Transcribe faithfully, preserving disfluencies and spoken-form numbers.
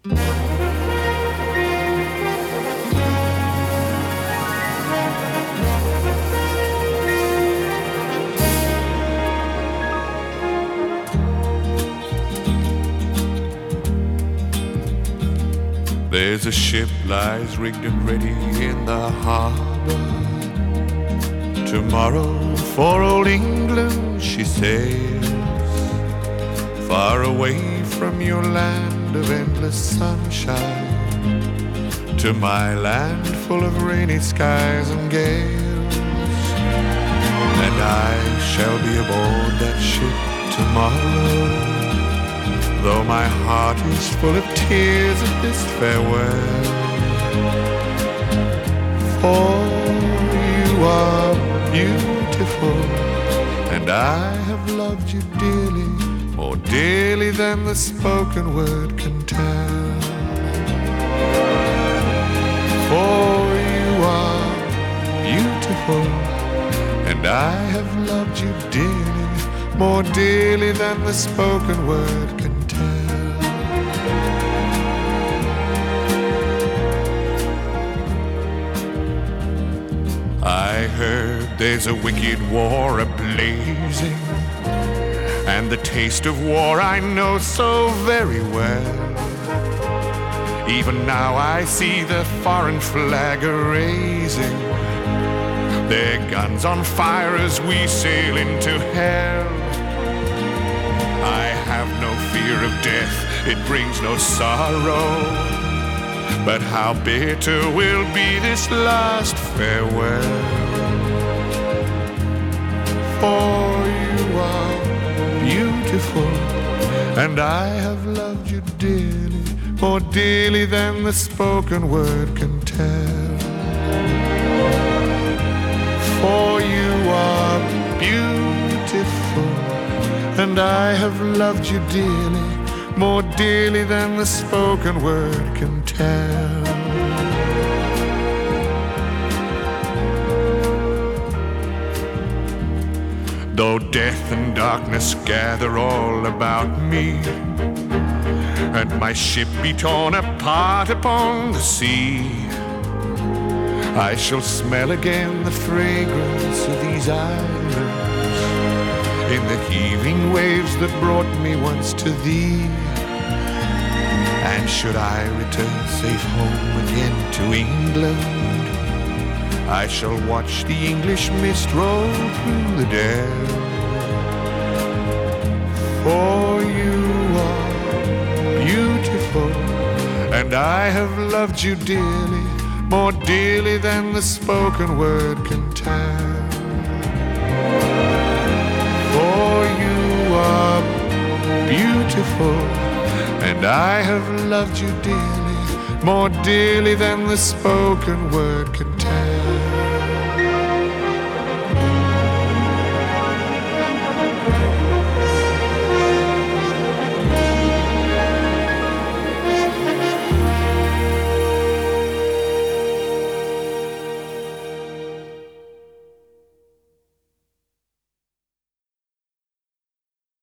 There's a ship lies rigged and ready in the harbor. Tomorrow for old England she sails, far away from your land of endless sunshine, to my land full of rainy skies and gales. And I shall be aboard that ship tomorrow, though my heart is full of tears at this farewell. For you are beautiful, and I have loved you dearly, more dearly than the spoken word can tell. For you are beautiful, and I have loved you dearly, more dearly than the spoken word can tell. I heard there's a wicked war a-blazing, and the taste of war I know so very well. Even now I see the foreign flag a-raising, their guns on fire as we sail into hell. I have no fear of death, it brings no sorrow, but how bitter will be this last farewell. For you are beautiful, and I have loved you dearly, more dearly than the spoken word can tell. For you are beautiful, and I have loved you dearly, more dearly than the spoken word can tell. Though death and darkness gather all about me, and my ship be torn apart upon the sea, I shall smell again the fragrance of these islands, in the heaving waves that brought me once to thee. And should I return safe home again to England, I shall watch the English mist roll through the dell. For you are beautiful, and I have loved you dearly, more dearly than the spoken word can tell. For you are beautiful, and I have loved you dearly, more dearly than the spoken word can